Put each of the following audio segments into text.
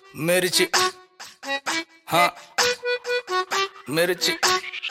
मिर्ची, हाँ मिर्ची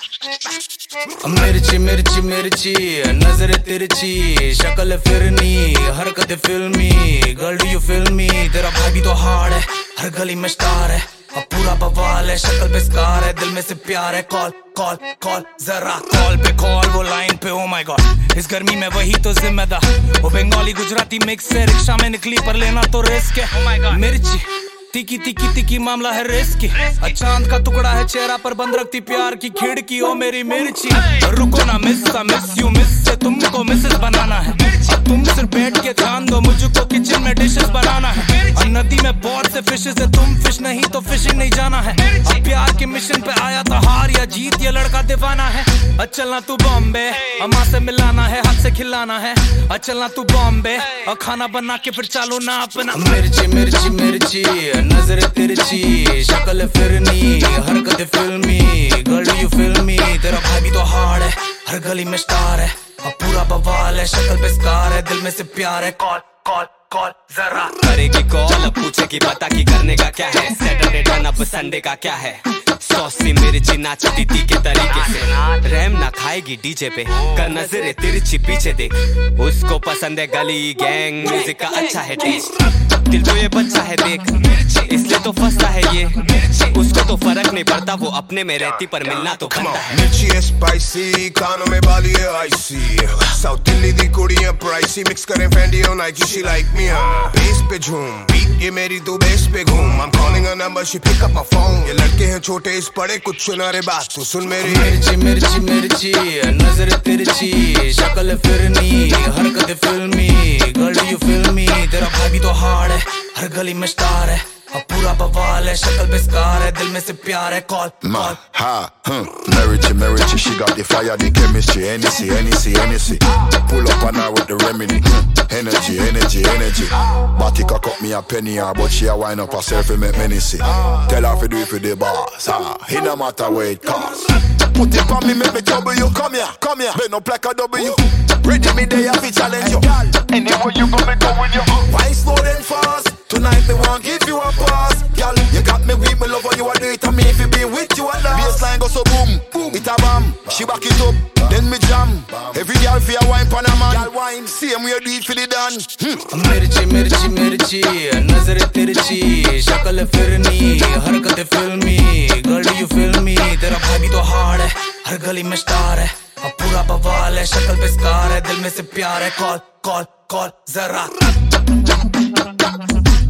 मिर्ची मिर्ची मिर्ची, नजर तिरछी, शक्ल फिरनी, हरकत फिल्मी, girl do you feel me. तेरा भाई भी तो हार्ड है, हर गली में स्टार है, अब पूरा बवाल है, शक्ल पे स्कार है, दिल में से प्यार है। कॉल कॉल कॉल जरा कॉल पे कॉल, वो लाइन पे ओ माय गॉड, इस गर्मी में वही तो जिम्मेदार। वो बंगाली गुजराती मिक्स है, रिक्शा में निकली पर लेना तो रिस्क है। ओ माय गॉड मिर्ची, तिकी तिकी तिकी मामला है रिस्क। चांद का टुकड़ा है चेहरा पर बंद रखती प्यार की खिड़की। ओ मेरी मिर्ची, रुको ना मिस यू, मिस से तुमको मिसेस बनाना है। तुम सिर्फ बैठ के ध्यान दो, मुझको किचन में डिशेस बनाना है। और नदी में बहुत से फिशेस है, तुम फिश नहीं तो फिशिंग नहीं जाना है। अब प्यार के मिशन पे आया था, हार या जीत ये लड़का दीवाना है। चलना तू बॉम्बे, अम्मा से मिलाना है, हाथ से खिलाना है। चलना तू बॉम्बे और खाना बना के फिर चालू ना अपना। मिर्ची मिर्ची मिर्ची, नजर तिरछी, शक्ल फिरनी, हरकत फिल्मी, गर्ल यू फिल्मी। तेरा भाई भी तो हार्ड है, हर गली में स्टार है, अब पूरा बवाल है, शक्ल पे स्कार है, दिल में से प्यार है। कॉल कॉल कॉल जरा करेगी कॉल, अब पूछेगी पता की करने का क्या है। सैटरडे टर्न अप संडे का क्या है। सॉसी मिर्ची नाचती थी के तरीके से, रैम ना खाएगी डीजे पे, कर नजरे तिरछी पीछे देख। उसको पसंद है गली गैंग म्यूजिक का अच्छा है टेस्ट, दिल तो ये बच्चा है देख, इसलिए तो फंसता है ये। उसको तो फर्क नहीं पड़ता, वो अपने में रहती पर मिलना तो बनता है। मिर्ची है स्पाइसी, कानों में बाली है आईसी, साउथ दिल्ली दी कुड़ियां प्राइसी, मिक्स करें फैंडी और Nike, she like me. Bass पे झूम, बीट ये मेरी तू बेस पे घूम। I'm calling her number, she pick up my phone। ये लड़के हैं छोटे इस बड़े, कुछ सुना रे बात तू सुन मेरी। मिर्ची मिर्ची मिर्ची, नजर तिरछी, शक्ल फिरनी, हरकत फिल्मी, गर्ल यू फिल्मी। तेरा भाई भी तो हार्ड है, हर गली में स्टार है, अब पूरा बवाल है, शक्ल पे स्कार है, दिल में से प्यार है। Call call Merici, she got the fire, the chemistry, Hennessy. Pull up on her with the remedy, energy. Body cock up me a penny, but she a wind up herself and make me see. Tell her to do it for the boss, it no matter where it costs. Put it on me, make me trouble you. Come here, bend up like a W. Ready me there, I fi challenge you. Anywhere you go, me go with you. Why slow then fast? Tonight they won't give you a pass. Girl, you got me weak, me love when you a do it to me. If you be with you a dance. Baseline go so boom, it a bam. She back it up, then me jam. Every girl fi a wine pan a man. Girl wine, same way do it for the dance. मिर्ची मिर्ची मिर्ची, नजर तिरछी, शक्ल फिरनी, हरकत फिल्मी, girl you फिल्मी। तेरा भाई भी तो हार्ड है, हर गली में स्टार है, अब पूरा बवाल है, शक्ल पे स्कार है, दिल में से प्यार है। कॉल कॉल कॉल जरा